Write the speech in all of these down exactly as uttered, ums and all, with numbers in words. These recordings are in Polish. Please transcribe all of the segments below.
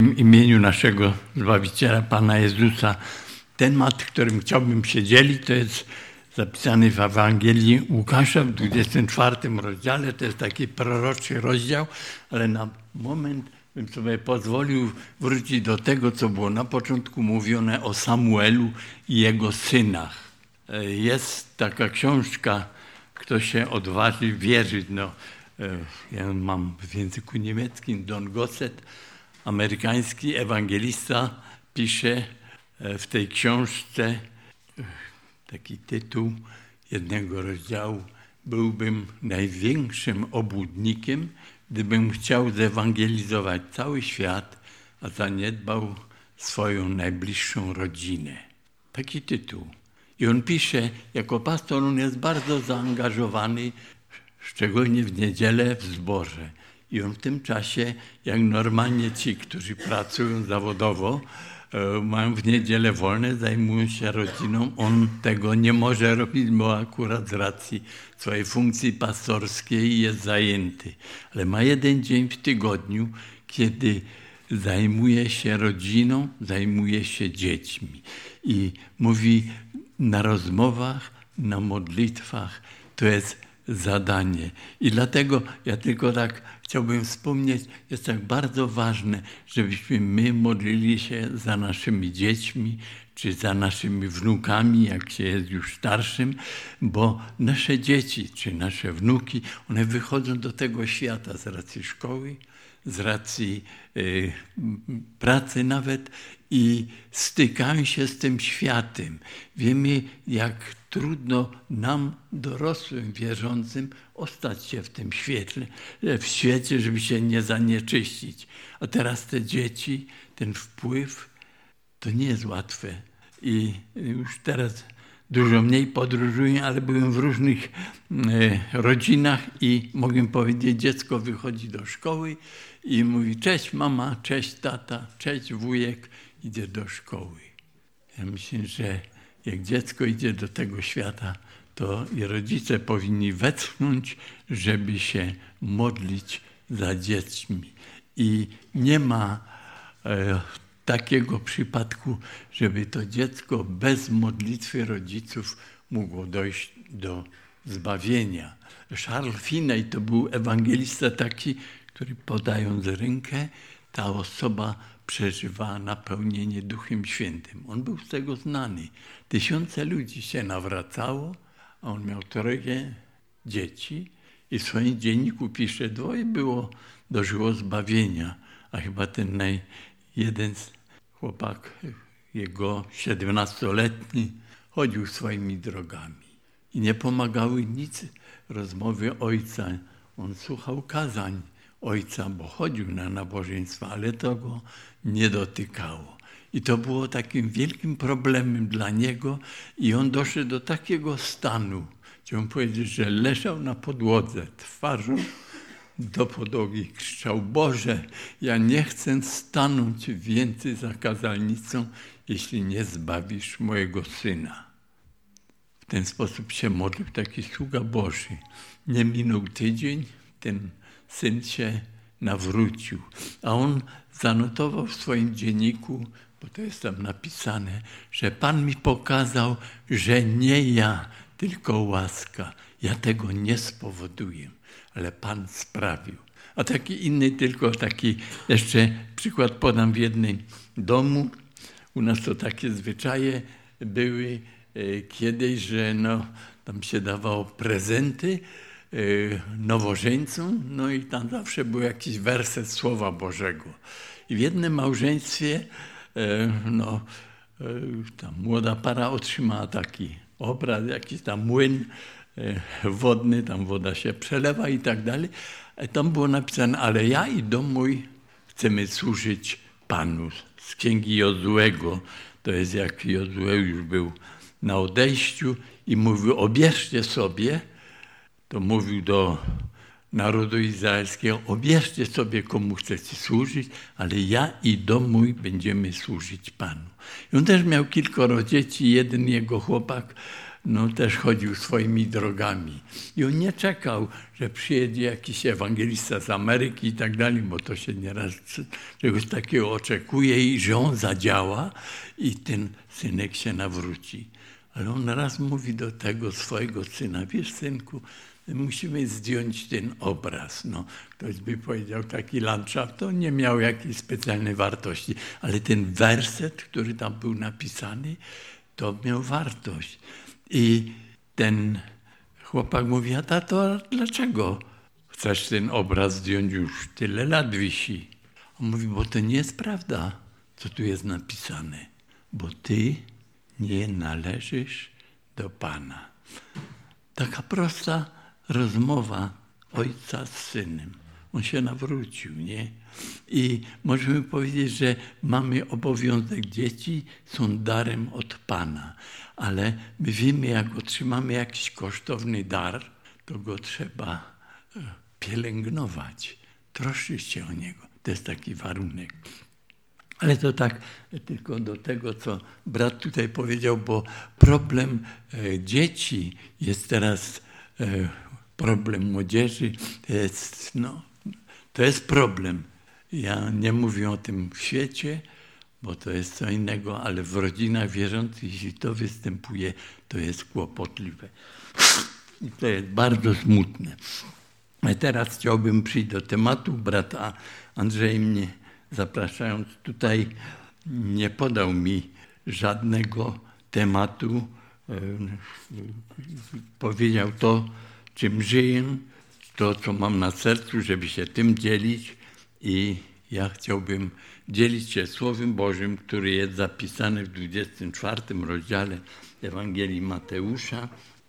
W imieniu naszego Zbawiciela, Pana Jezusa, temat, którym chciałbym się dzielić, to jest zapisany w Ewangelii Łukasza w dwudziestym czwartym rozdziale. To jest taki proroczy rozdział, ale na moment bym sobie pozwolił wrócić do tego, co było na początku mówione o Samuelu i jego synach. Jest taka książka, kto się odważy wierzyć. No, ja mam w języku niemieckim Don Gosset, amerykański ewangelista, pisze w tej książce taki tytuł jednego rozdziału: byłbym największym obłudnikiem, gdybym chciał zewangelizować cały świat, a zaniedbał swoją najbliższą rodzinę. Taki tytuł. I on pisze, jako pastor on jest bardzo zaangażowany, szczególnie w niedzielę w zborze. I on w tym czasie, jak normalnie ci, którzy pracują zawodowo, mają w niedzielę wolne, zajmują się rodziną. On tego nie może robić, bo akurat z racji swojej funkcji pastorskiej jest zajęty. Ale ma jeden dzień w tygodniu, kiedy zajmuje się rodziną, zajmuje się dziećmi. I mówi, na rozmowach, na modlitwach to jest zadanie. I dlatego ja tylko tak chciałbym wspomnieć, jest tak bardzo ważne, żebyśmy my modlili się za naszymi dziećmi, czy za naszymi wnukami, jak się jest już starszym, bo nasze dzieci, czy nasze wnuki, one wychodzą do tego świata z racji szkoły, z racji y, pracy nawet i stykają się z tym światem. Wiemy, jak trudno nam, dorosłym, wierzącym, ostać się w tym świetle, w świecie, żeby się nie zanieczyścić. A teraz te dzieci, ten wpływ, to nie jest łatwe. I już teraz dużo mniej podróżuję, ale byłem w różnych e, rodzinach i mogę powiedzieć, dziecko wychodzi do szkoły i mówi: cześć mama, cześć tata, cześć wujek, idzie do szkoły. Ja myślę, że jak dziecko idzie do tego świata, to i rodzice powinni westchnąć, żeby się modlić za dziećmi. I nie ma e, takiego przypadku, żeby to dziecko bez modlitwy rodziców mogło dojść do zbawienia. Charles Finney to był ewangelista taki, który podając rękę, ta osoba przeżywała napełnienie Duchem Świętym. On był z tego znany. Tysiące ludzi się nawracało, a on miał troje dzieci i w swoim dzienniku pisze, dwoje było, dożyło zbawienia, a chyba ten naj, jeden chłopak, jego siedemnastoletni, chodził swoimi drogami. I nie pomagały nic rozmowy ojca. On słuchał kazań ojca, bo chodził na nabożeństwa, ale to go nie dotykało. I to było takim wielkim problemem dla niego i on doszedł do takiego stanu, chciałbym powiedzieć, że leżał na podłodze twarzą do podłogi, krzyczał: Boże, ja nie chcę stanąć więcej za kazalnicą, jeśli nie zbawisz mojego syna. W ten sposób się modlił taki sługa Boży. Nie minął tydzień, ten syn się nawrócił, a on zanotował w swoim dzienniku, bo to jest tam napisane, że Pan mi pokazał, że nie ja, tylko łaska. Ja tego nie spowoduję, ale Pan sprawił. A taki inny, tylko taki jeszcze przykład podam w jednym domu. U nas to takie zwyczaje były e, kiedyś, że no, tam się dawało prezenty e, nowożeńcom, no i tam zawsze był jakiś werset Słowa Bożego. I w jednym małżeństwie e, no, e, ta młoda para otrzymała taki obraz, jakiś tam młyn e, wodny, tam woda się przelewa i tak dalej. A tam było napisane: ale ja i dom mój chcemy służyć Panu. Z księgi Jozuego, to jest jak Jozue już był na odejściu i mówił: obierzcie sobie, to mówił do narodu izraelskiego: obierzcie sobie, komu chcecie służyć, ale ja i dom mój będziemy służyć Panu. I on też miał kilkoro dzieci. Jeden jego chłopak no też chodził swoimi drogami. I on nie czekał, że przyjedzie jakiś ewangelista z Ameryki i tak dalej, bo to się nieraz czegoś takiego oczekuje i że on zadziała i ten synek się nawróci. Ale on raz mówi do tego swojego syna, wiesz synku, musimy zdjąć ten obraz. No, ktoś by powiedział, taki landschaft, to nie miał jakiejś specjalnej wartości, ale ten werset, który tam był napisany, to miał wartość. I ten chłopak mówi, a tato, dlaczego chcesz ten obraz zdjąć, już tyle lat wisi? On mówi, bo to nie jest prawda, co tu jest napisane, bo ty nie należysz do Pana. Taka prosta rozmowa ojca z synem. On się nawrócił, nie? I możemy powiedzieć, że mamy obowiązek, dzieci są darem od Pana, ale my wiemy, jak otrzymamy jakiś kosztowny dar, to go trzeba pielęgnować, troszczyć się o niego. To jest taki warunek. Ale to tak tylko do tego, co brat tutaj powiedział, bo problem e, dzieci jest teraz, e, problem młodzieży, to jest, no, to jest problem. Ja nie mówię o tym w świecie, bo to jest co innego, ale w rodzinach wierzących, jeśli to występuje, to jest kłopotliwe. I to jest bardzo smutne. A teraz chciałbym przyjść do tematu. Brat Andrzej mnie zapraszając tutaj nie podał mi żadnego tematu. Powiedział to, czym żyję, to, co mam na sercu, żeby się tym dzielić i ja chciałbym dzielić się Słowem Bożym, który jest zapisany w dwudziestym czwartym rozdziale Ewangelii Mateusza.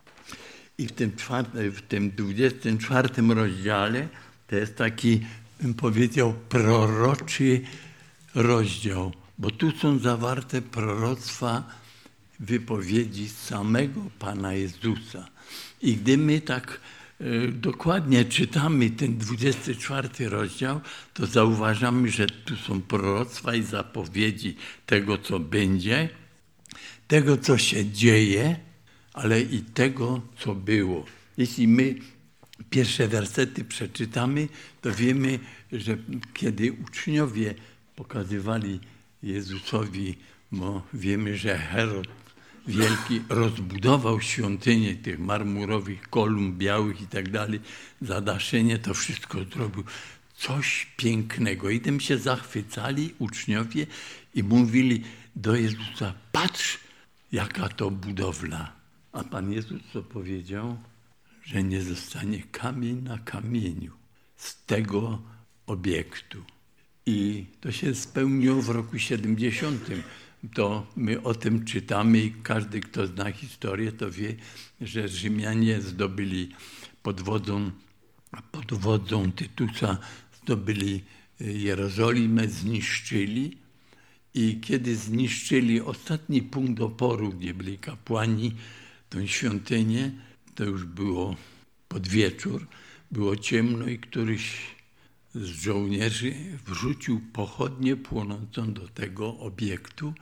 I w tym, czwartym, w tym dwudziestym czwartym rozdziale to jest taki, bym powiedział, proroczy rozdział, bo tu są zawarte proroctwa, wypowiedzi samego Pana Jezusa. I gdy my tak y, dokładnie czytamy ten dwudziesty czwarty rozdział, to zauważamy, że tu są proroctwa i zapowiedzi tego, co będzie, tego, co się dzieje, ale i tego, co było. Jeśli my pierwsze wersety przeczytamy, to wiemy, że kiedy uczniowie pokazywali Jezusowi, bo wiemy, że Herod Wielki rozbudował świątynię tych marmurowych kolumn białych i tak dalej, zadaszenie, to wszystko zrobił. Coś pięknego. I tym się zachwycali uczniowie i mówili do Jezusa, patrz, jaka to budowla. A Pan Jezus co powiedział? Że nie zostanie kamień na kamieniu z tego obiektu. I to się spełniło w roku siedemdziesiątym. To my o tym czytamy i każdy, kto zna historię, to wie, że Rzymianie zdobyli pod wodzą, pod wodzą Tytusa, zdobyli Jerozolimę, zniszczyli. I kiedy zniszczyli ostatni punkt oporu, gdzie byli kapłani, tą świątynię, to już było pod wieczór, było ciemno i któryś z żołnierzy wrzucił pochodnię płonącą do tego obiektu,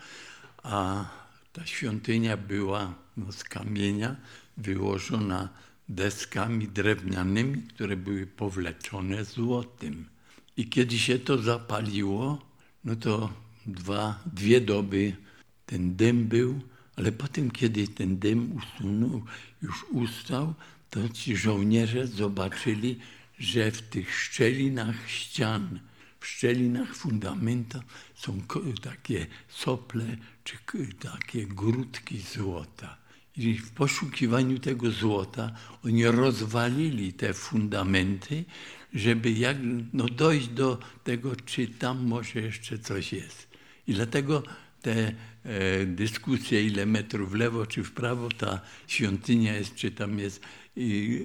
a ta świątynia była no, z kamienia wyłożona deskami drewnianymi, które były powleczone złotem. I kiedy się to zapaliło, no to dwa, dwie doby ten dym był, ale potem, kiedy ten dym usunął, już ustał, to ci żołnierze zobaczyli, że w tych szczelinach ścian, w szczelinach fundamenta są takie sople czy takie grudki złota. I w poszukiwaniu tego złota oni rozwalili te fundamenty, żeby jak, no, dojść do tego, czy tam może jeszcze coś jest. I dlatego te e, dyskusje, ile metrów w lewo czy w prawo ta świątynia jest, czy tam jest, i,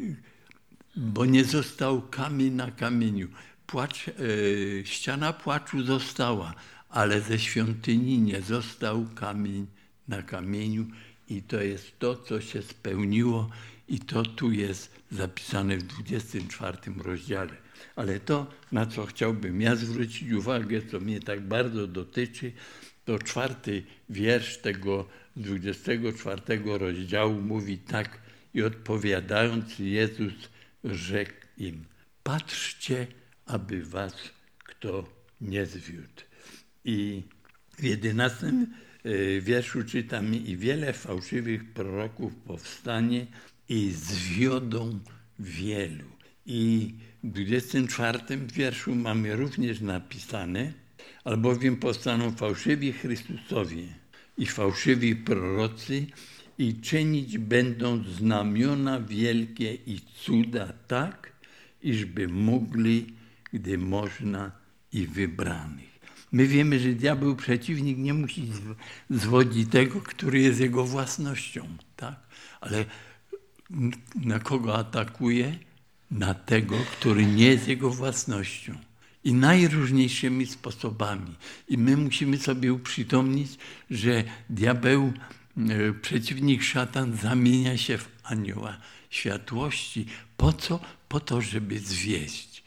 bo nie został kamień na kamieniu. Płacz, e, ściana płaczu została, ale ze świątyni nie został kamień na kamieniu i to jest to, co się spełniło i to tu jest zapisane w dwudziestym czwartym rozdziale. Ale to, na co chciałbym ja zwrócić uwagę, co mnie tak bardzo dotyczy, to czwarty wiersz tego dwudziestego czwartego rozdziału mówi tak: i odpowiadając Jezus rzekł im: patrzcie, aby was kto nie zwiódł. I w jedenastym wierszu czytamy: i wiele fałszywych proroków powstanie i zwiodą wielu. I w dwudziestym czwartym wierszu mamy również napisane: albowiem powstaną fałszywi Chrystusowie i fałszywi prorocy i czynić będą znamiona wielkie i cuda tak, iżby mogli, gdy można, i wybranych. My wiemy, że diabeł, przeciwnik, nie musi zwodzić tego, który jest jego własnością, tak? Ale na kogo atakuje? Na tego, który nie jest jego własnością. I najróżniejszymi sposobami. I my musimy sobie uprzytomnić, że diabeł, przeciwnik, szatan, zamienia się w anioła światłości. Po co? Po to, żeby zwieść.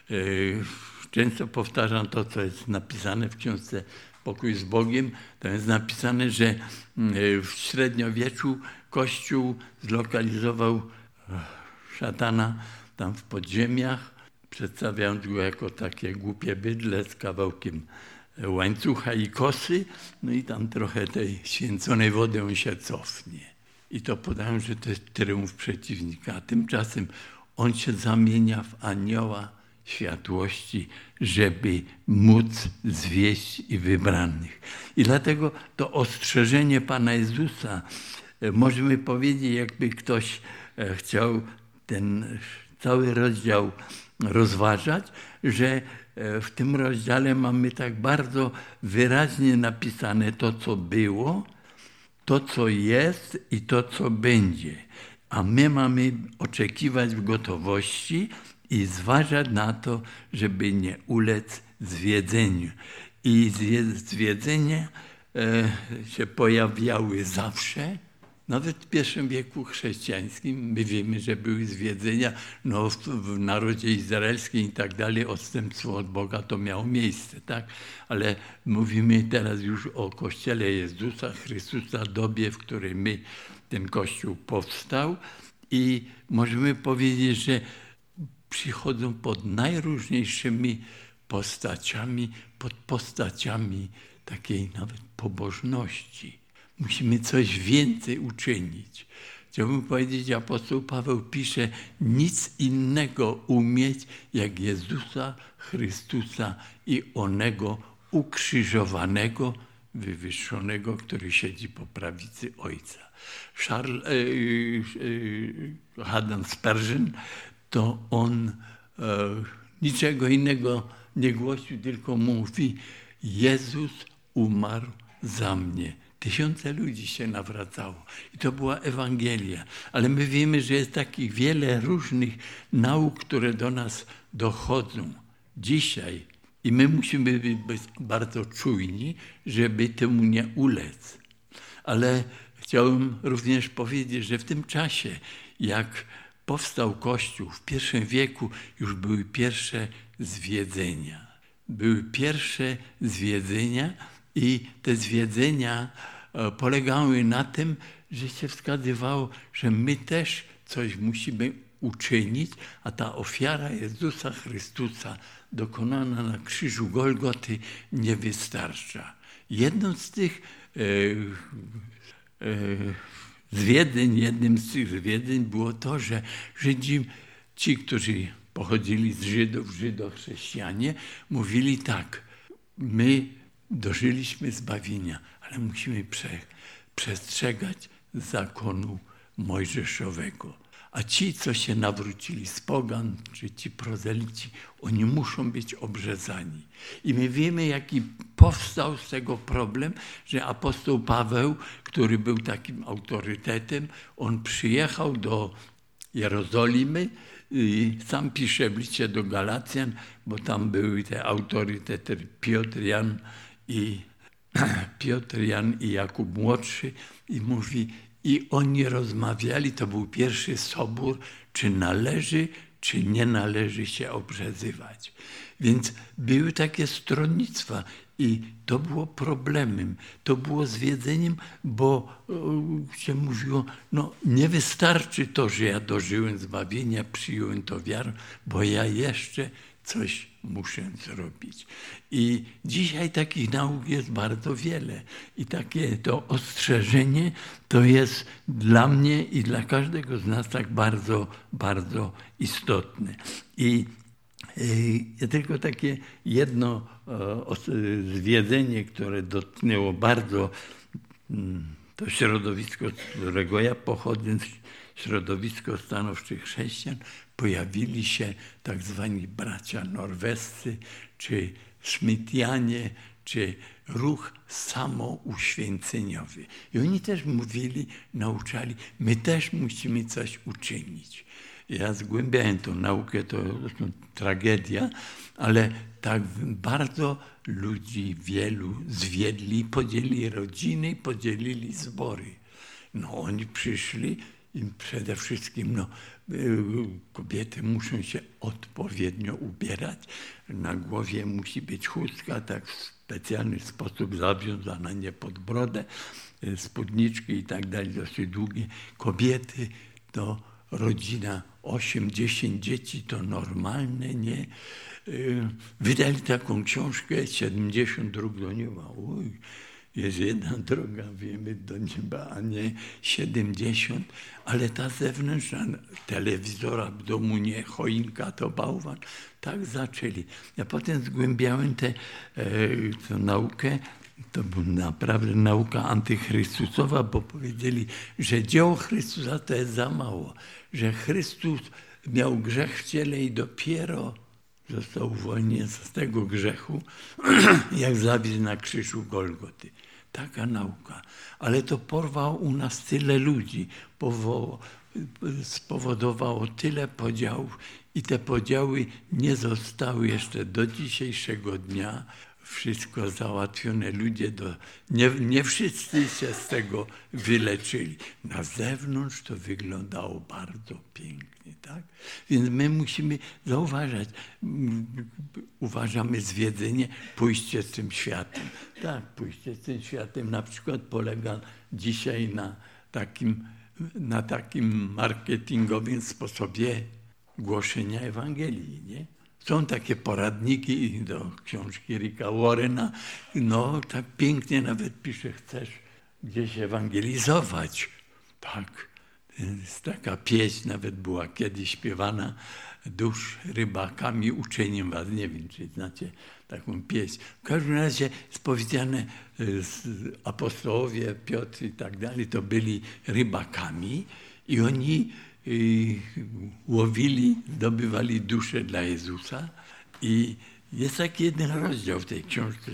Często powtarzam to, co jest napisane w książce Pokój z Bogiem. Tam jest napisane, że w średniowieczu Kościół zlokalizował szatana tam w podziemiach, przedstawiając go jako takie głupie bydle z kawałkiem łańcucha i kosy. No i tam trochę tej święconej wody on się cofnie. I to podają, że to jest tryumf przeciwnika. A tymczasem on się zamienia w anioła światłości, żeby móc zwieść i wybranych. I dlatego to ostrzeżenie Pana Jezusa, możemy powiedzieć, jakby ktoś chciał ten cały rozdział rozważać, że w tym rozdziale mamy tak bardzo wyraźnie napisane to, co było, to, co jest i to, co będzie. A my mamy oczekiwać w gotowości i zważać na to, żeby nie ulec zwiedzeniu. I zwiedzenia się pojawiały zawsze. Nawet w pierwszym wieku chrześcijańskim my wiemy, że były zwiedzenia, no w, w narodzie izraelskim i tak dalej, odstępstwo od Boga to miało miejsce, tak? Ale mówimy teraz już o Kościele Jezusa Chrystusa, dobie, w której my, ten Kościół powstał, i możemy powiedzieć, że przychodzą pod najróżniejszymi postaciami, pod postaciami takiej nawet pobożności. Musimy coś więcej uczynić. Chciałbym powiedzieć, apostoł Paweł pisze: nic innego umieć, jak Jezusa Chrystusa i onego ukrzyżowanego, wywyższonego, który siedzi po prawicy Ojca. Charles e, e, Haddon Spurgeon, to on e, niczego innego nie głosił, tylko mówi: Jezus umarł za mnie. Tysiące ludzi się nawracało. I to była Ewangelia. Ale my wiemy, że jest takich wiele różnych nauk, które do nas dochodzą dzisiaj. I my musimy być bardzo czujni, żeby temu nie ulec. Ale chciałem również powiedzieć, że w tym czasie, jak powstał Kościół, w pierwszym wieku już były pierwsze zwiedzenia. Były pierwsze zwiedzenia i te zwiedzenia polegały na tym, że się wskazywało, że my też coś musimy uczynić, a ta ofiara Jezusa Chrystusa dokonana na krzyżu Golgoty nie wystarcza. Jedną z tych e, e, zwiedzeń, jednym z tych zwiedzeń było to, że Żydzi, ci, którzy pochodzili z Żydów, Żydochrześcijanie, mówili tak: my dożyliśmy zbawienia, ale musimy prze, przestrzegać zakonu mojżeszowego. A ci, co się nawrócili z pogan, czy ci prozelici, oni muszą być obrzezani. I my wiemy, jaki powstał z tego problem, że apostoł Paweł, który był takim autorytetem, on przyjechał do Jerozolimy i sam pisze w liście do Galacjan, bo tam były te autorytety Piotr, Jan i Piotr, Jan i Jakub młodszy, i mówi: i oni rozmawiali, to był pierwszy sobór, czy należy, czy nie należy się obrzezywać. Więc były takie stronnictwa i to było problemem, to było zwiedzeniem, bo y, się mówiło, no nie wystarczy to, że ja dożyłem zbawienia, przyjąłem to wiarą, bo ja jeszcze coś muszę zrobić. I dzisiaj takich nauk jest bardzo wiele. I takie to ostrzeżenie to jest dla mnie i dla każdego z nas tak bardzo, bardzo istotne. I y, tylko takie jedno y, zwiedzenie, które dotknęło bardzo y, to środowisko, z którego ja pochodzę, środowisko stanowczych chrześcijan, pojawili się tak zwani bracia norwescy, czy szmitianie, czy ruch samouświęceniowy. I oni też mówili, nauczali, my też musimy coś uczynić. Ja zgłębiałem tą naukę, to zresztą tragedia, ale tak bardzo ludzi wielu zwiedli, podzielili rodziny i podzielili zbory. No oni przyszli i przede wszystkim no, kobiety muszą się odpowiednio ubierać. Na głowie musi być chustka, tak w specjalny sposób zawiązana, nie pod brodę, spódniczki i tak dalej, dosyć długie. Kobiety to rodzina osiem dziesięć dzieci to normalne, nie? Wydali taką książkę, siedemdziesiąt dróg do nieba. Uj, jest jedna droga, wiemy, do nieba, a nie siedemdziesiąt, ale ta zewnętrzna, telewizora w domu nie, choinka to bałwan, tak zaczęli. Ja potem zgłębiałem tę e, naukę, to była naprawdę nauka antychrystusowa, bo powiedzieli, że dzieło Chrystusa to jest za mało, że Chrystus miał grzech w ciele i dopiero został uwolniony z tego grzechu, jak zawisł na krzyżu Golgoty. Taka nauka. Ale to porwało u nas tyle ludzi, powołało, spowodowało tyle podziałów i te podziały nie zostały jeszcze do dzisiejszego dnia wszystko załatwione. Ludzie, do, nie, nie wszyscy się z tego wyleczyli. Na zewnątrz to wyglądało bardzo pięknie, tak? Więc my musimy zauważać, uważamy zwiedzenie, pójście z tym światem. Tak, pójście z tym światem na przykład polega dzisiaj na takim, na takim marketingowym sposobie głoszenia Ewangelii, nie? Są takie poradniki do książki Ricka Warrena. No, tak pięknie nawet pisze, chcesz gdzieś ewangelizować. Tak, jest taka pieśń, nawet była kiedyś śpiewana, dusz rybakami uczeniem was. Nie wiem, czy znacie taką pieśń. W każdym razie jest powiedziane, apostołowie, Piotr i tak dalej, to byli rybakami i oni I łowili, zdobywali duszę dla Jezusa. I jest taki jeden rozdział w tej książce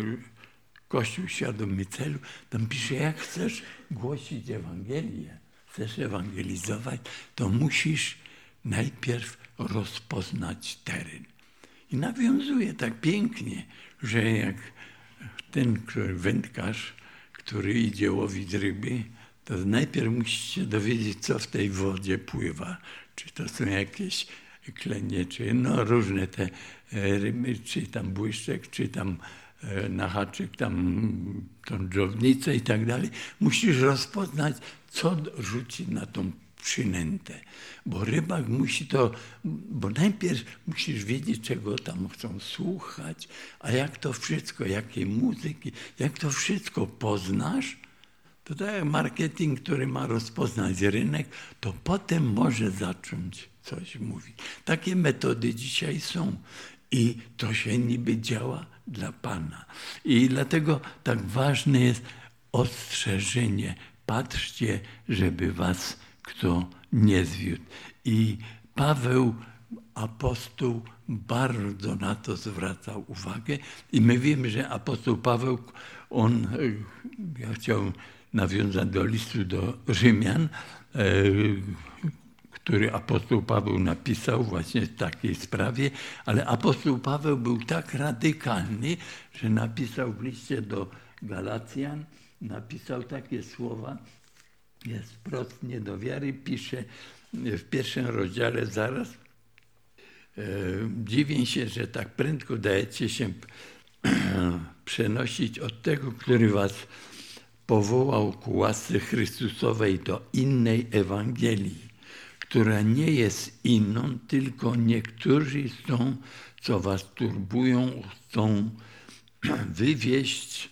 Kościół świadomy celu. Tam pisze, jak chcesz głosić Ewangelię, chcesz ewangelizować, to musisz najpierw rozpoznać teren. I nawiązuje tak pięknie, że jak ten który, wędkarz, który idzie łowić ryby, to najpierw musicie dowiedzieć, co w tej wodzie pływa. Czy to są jakieś klenie, czy no różne te ryby, czy tam błyszczek, czy tam na haczyk, tam tą dżownicę i tak dalej. Musisz rozpoznać, co rzuci na tą przynętę. Bo rybak musi to, bo najpierw musisz wiedzieć, czego tam chcą słuchać, a jak to wszystko, jakiej muzyki, jak to wszystko poznasz, to tak jak marketing, który ma rozpoznać rynek, to potem może zacząć coś mówić. Takie metody dzisiaj są i to się niby działa dla Pana. I dlatego tak ważne jest ostrzeżenie. Patrzcie, żeby was kto nie zwiódł. I Paweł, apostoł, bardzo na to zwracał uwagę. I my wiemy, że apostoł Paweł, on, ja chciałem nawiązać do listu do Rzymian, który apostoł Paweł napisał właśnie w takiej sprawie, ale apostoł Paweł był tak radykalny, że napisał w liście do Galacjan, napisał takie słowa, jest wprost nie do wiary, pisze w pierwszym rozdziale zaraz Dziwię się, że tak prędko dajecie się przenosić od tego, który was powołał ku łasce Chrystusowej do innej Ewangelii, która nie jest inną, tylko niektórzy są, co was turbują, chcą wywieźć,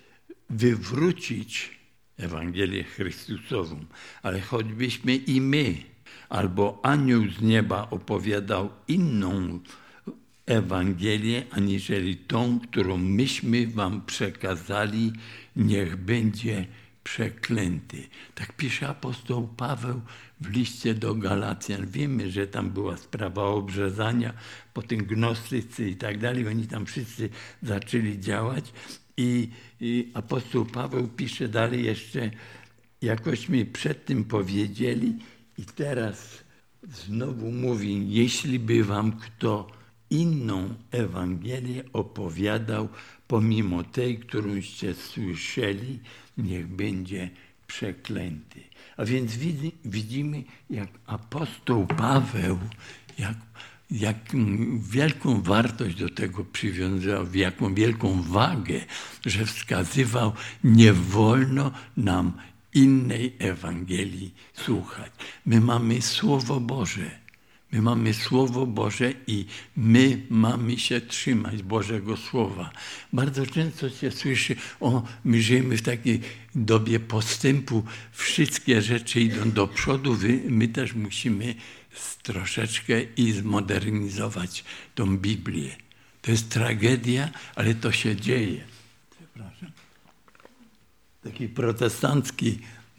wywrócić Ewangelię Chrystusową. Ale choćbyśmy i my, albo anioł z nieba opowiadał inną Ewangelię, aniżeli tą, którą myśmy wam przekazali, niech będzie przeklęty. Tak pisze apostoł Paweł w liście do Galacjan. Wiemy, że tam była sprawa obrzezania, potem gnostycy i tak dalej. Oni tam wszyscy zaczęli działać i, i apostoł Paweł pisze dalej jeszcze, jakośmy przed tym powiedzieli i teraz znowu mówi, jeśli by wam kto inną Ewangelię opowiadał, pomimo tej, którąście słyszeli, niech będzie przeklęty. A więc widzimy, jak apostoł Paweł, jak, jak wielką wartość do tego przywiązał, jaką wielką wagę, że wskazywał, nie wolno nam innej Ewangelii słuchać. My mamy Słowo Boże. My mamy Słowo Boże i my mamy się trzymać Bożego Słowa. Bardzo często się słyszy, o, my żyjemy w takiej dobie postępu, wszystkie rzeczy idą do przodu, my też musimy troszeczkę i zmodernizować tą Biblię. To jest tragedia, ale to się dzieje. Przepraszam. Taki protestancki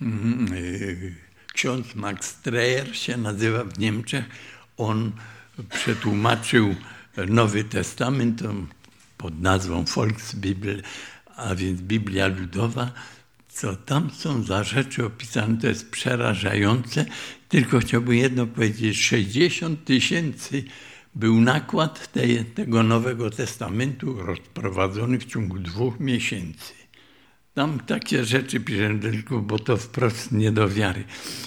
yy, ksiądz Max Streyer się nazywa w Niemczech. On przetłumaczył Nowy Testament pod nazwą Volksbibel, a więc Biblia Ludowa. Co tam są za rzeczy opisane, to jest przerażające. Tylko chciałbym jedno powiedzieć, sześćdziesiąt tysięcy był nakład tej, tego Nowego Testamentu rozprowadzony w ciągu dwóch miesięcy. Tam takie rzeczy piszę tylko, bo to wprost nie do wiary.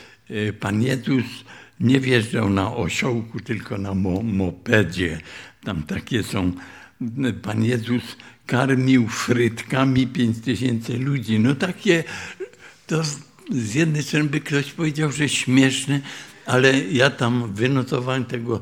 Pan Jezus nie wjeżdżał na osiołku, tylko na mo- mopedzie. Tam takie są. Pan Jezus karmił frytkami pięć tysięcy ludzi. No takie, to z jednej strony by ktoś powiedział, że śmieszne, ale ja tam wynotowałem tego,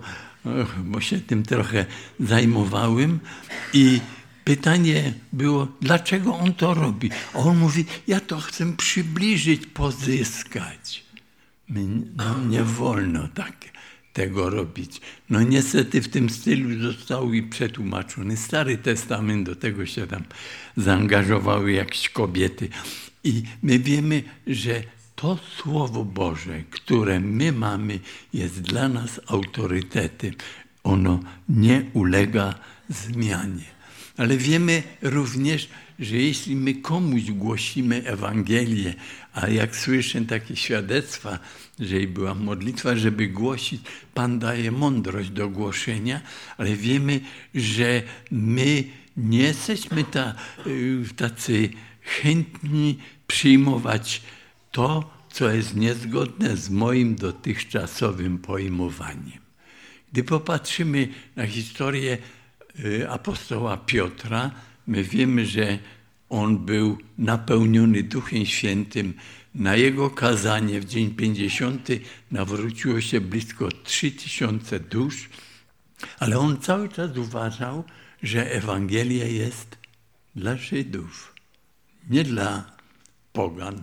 bo się tym trochę zajmowałem i pytanie było, dlaczego on to robi? A on mówi, ja to chcę przybliżyć, pozyskać. My, no, nie wolno tak tego robić. No niestety w tym stylu został i przetłumaczony Stary Testament, do tego się tam zaangażowały jakieś kobiety. I my wiemy, że to Słowo Boże, które my mamy, jest dla nas autorytetem. Ono nie ulega zmianie. Ale wiemy również, że jeśli my komuś głosimy Ewangelię, a jak słyszę takie świadectwa, że i była modlitwa, żeby głosić, Pan daje mądrość do głoszenia, ale wiemy, że my nie jesteśmy ta, tacy chętni przyjmować to, co jest niezgodne z moim dotychczasowym pojmowaniem. Gdy popatrzymy na historię apostoła Piotra, my wiemy, że on był napełniony Duchem Świętym. Na jego kazanie w dzień pięćdziesiąty nawróciło się blisko trzy tysiące dusz, ale on cały czas uważał, że Ewangelia jest dla Żydów, nie dla pogan.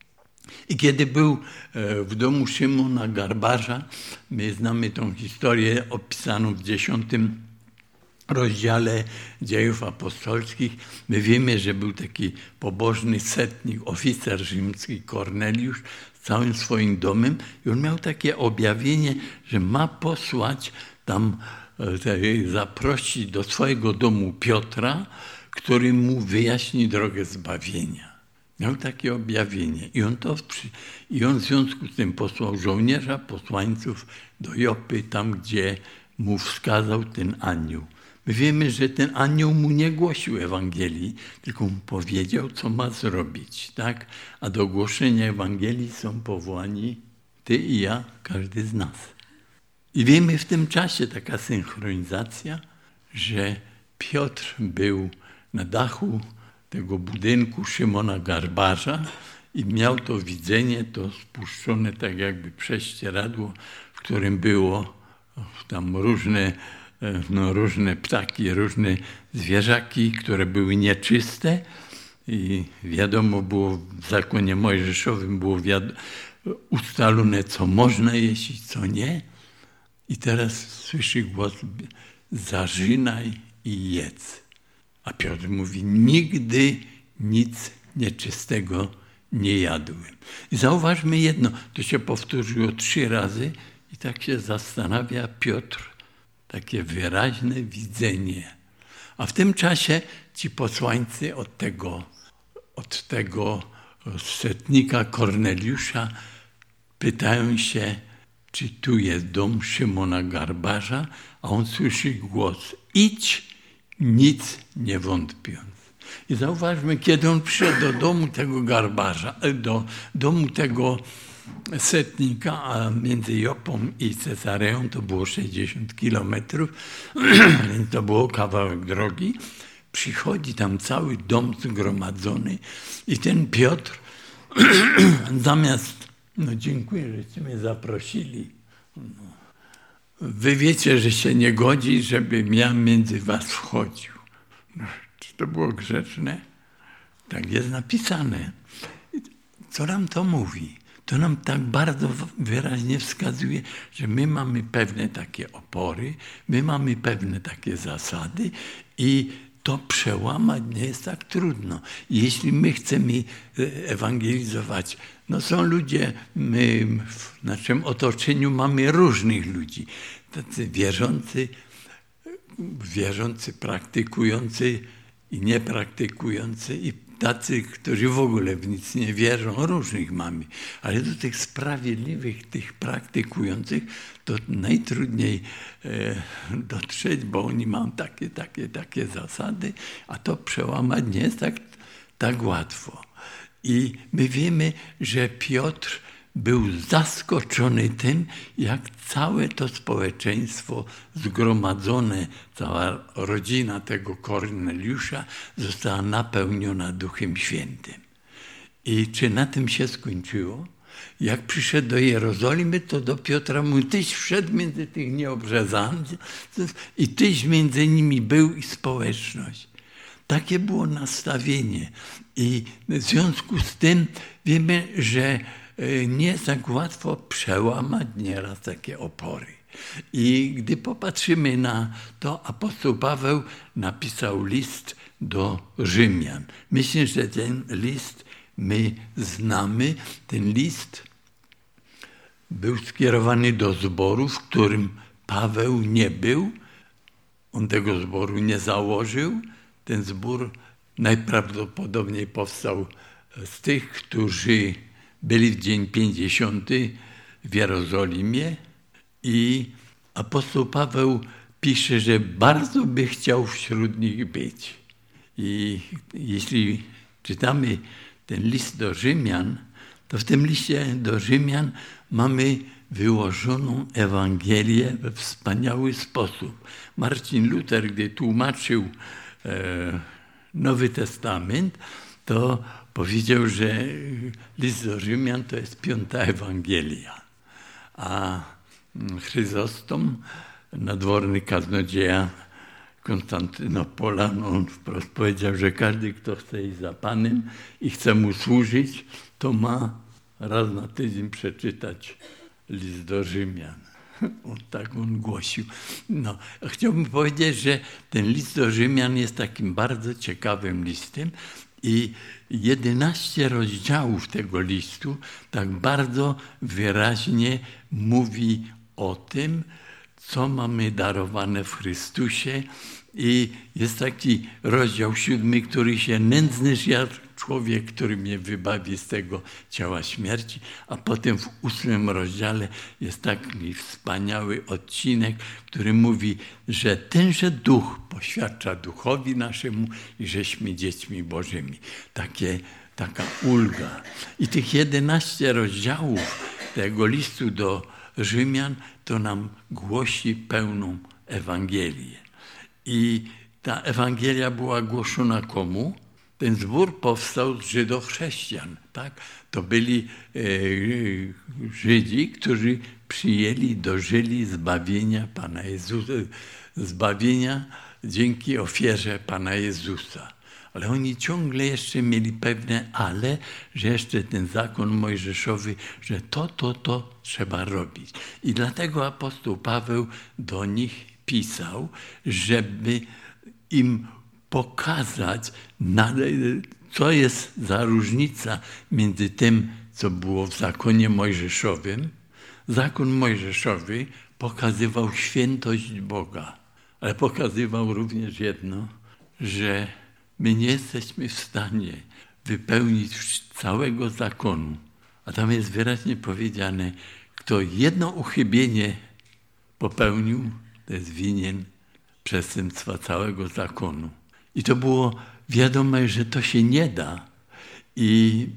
I kiedy był w domu Szymona Garbarza, my znamy tą historię opisaną w dziesiątym rozdziale Dziejów Apostolskich, my wiemy, że był taki pobożny setnik, oficer rzymski Korneliusz z całym swoim domem i on miał takie objawienie, że ma posłać tam, zaprosić do swojego domu Piotra, który mu wyjaśni drogę zbawienia. Miał takie objawienie i on, to, i on w związku z tym posłał żołnierza, posłańców do Jopy, tam gdzie mu wskazał ten anioł. My wiemy, że ten anioł mu nie głosił Ewangelii, tylko mu powiedział, co ma zrobić, tak? A do głoszenia Ewangelii są powołani ty i ja, każdy z nas. I wiemy w tym czasie, taka synchronizacja, że Piotr był na dachu tego budynku Szymona Garbarza i miał to widzenie, to spuszczone tak jakby prześcieradło, w którym było tam różne, no, różne ptaki, różne zwierzaki, które były nieczyste i wiadomo było, w zakonie mojżeszowym było ustalone, co można jeść i co nie. I teraz słyszy głos: zażynaj i jedz. A Piotr mówi: nigdy nic nieczystego nie jadłem. I zauważmy jedno, to się powtórzyło trzy razy i tak się zastanawia Piotr, takie wyraźne widzenie. A w tym czasie ci posłańcy od tego, od tego setnika Korneliusza pytają się, czy tu jest dom Szymona Garbarza, a on słyszy głos: idź, nic nie wątpiąc. I zauważmy, kiedy on przyszedł do domu tego Garbarza, do domu tego setnika, a między Jopą i Cesareą to było sześćdziesiąt kilometrów, więc to było kawałek drogi. Przychodzi tam cały dom zgromadzony i ten Piotr zamiast: no dziękuję, żeście mnie zaprosili. No. Wy wiecie, że się nie godzi, żebym ja między was wchodził. No, czy to było grzeczne? Tak jest napisane. Co nam to mówi? To nam tak bardzo wyraźnie wskazuje, że my mamy pewne takie opory, my mamy pewne takie zasady i to przełamać nie jest tak trudno. Jeśli my chcemy ewangelizować, no są ludzie, my w naszym otoczeniu mamy różnych ludzi. Tacy wierzący, wierzący, praktykujący i niepraktykujący i tacy, którzy w ogóle w nic nie wierzą, różnych mamy. Ale do tych sprawiedliwych, tych praktykujących, to najtrudniej e, dotrzeć, bo oni mają takie, takie, takie zasady, a to przełamać nie jest tak, tak łatwo. I my wiemy, że Piotr był zaskoczony tym, jak całe to społeczeństwo zgromadzone, cała rodzina tego Korneliusza została napełniona Duchem Świętym. I czy na tym się skończyło? Jak przyszedł do Jerozolimy, to do Piotra mówi: tyś wszedł między tych nieobrzezanych i tyś między nimi był i społeczność. Takie było nastawienie. I w związku z tym wiemy, że nie jest tak łatwo przełamać nieraz takie opory. I gdy popatrzymy na to, apostoł Paweł napisał list do Rzymian. Myślę, że ten list my znamy. Ten list był skierowany do zboru, w którym Paweł nie był. On tego zboru nie założył. Ten zbór najprawdopodobniej powstał z tych, którzy byli w dzień pięćdziesiąty w Jerozolimie i apostoł Paweł pisze, że bardzo by chciał wśród nich być. I jeśli czytamy ten list do Rzymian, to w tym liście do Rzymian mamy wyłożoną Ewangelię we wspaniały sposób. Marcin Luter, gdy tłumaczył e, Nowy Testament, to powiedział, że list do Rzymian to jest piąta Ewangelia. A Chryzostom, nadworny kaznodzieja Konstantynopola, no on wprost powiedział, że każdy, kto chce iść za Panem i chce mu służyć, to ma raz na tydzień przeczytać list do Rzymian. On tak on głosił. No, chciałbym powiedzieć, że ten list do Rzymian jest takim bardzo ciekawym listem i jedenaście rozdziałów tego listu tak bardzo wyraźnie mówi o tym, co mamy darowane w Chrystusie. I jest taki rozdział siódmy, który się nędznyż ja, człowiek, który mnie wybawi z tego ciała śmierci, a potem w ósmym rozdziale jest taki wspaniały odcinek, który mówi, że tenże duch poświadcza duchowi naszemu i żeśmy dziećmi Bożymi. Takie, taka ulga. I tych jedenaście rozdziałów tego listu do Rzymian, to nam głosi pełną Ewangelię. I ta Ewangelia była głoszona komu? Ten zbór powstał z żydochrześcijan. Tak? To byli e, Żydzi, którzy przyjęli, dożyli zbawienia Pana Jezusa, zbawienia dzięki ofierze Pana Jezusa. Ale oni ciągle jeszcze mieli pewne ale, że jeszcze ten zakon mojżeszowy, że to, to, to trzeba robić. I dlatego apostoł Paweł do nich pisał, żeby im pokazać, co jest za różnica między tym, co było w zakonie mojżeszowym. Zakon mojżeszowy pokazywał świętość Boga, ale pokazywał również jedno, że my nie jesteśmy w stanie wypełnić całego zakonu. A tam jest wyraźnie powiedziane, kto jedno uchybienie popełnił, to jest winien przestępstwa całego zakonu. I to było wiadome, że to się nie da. I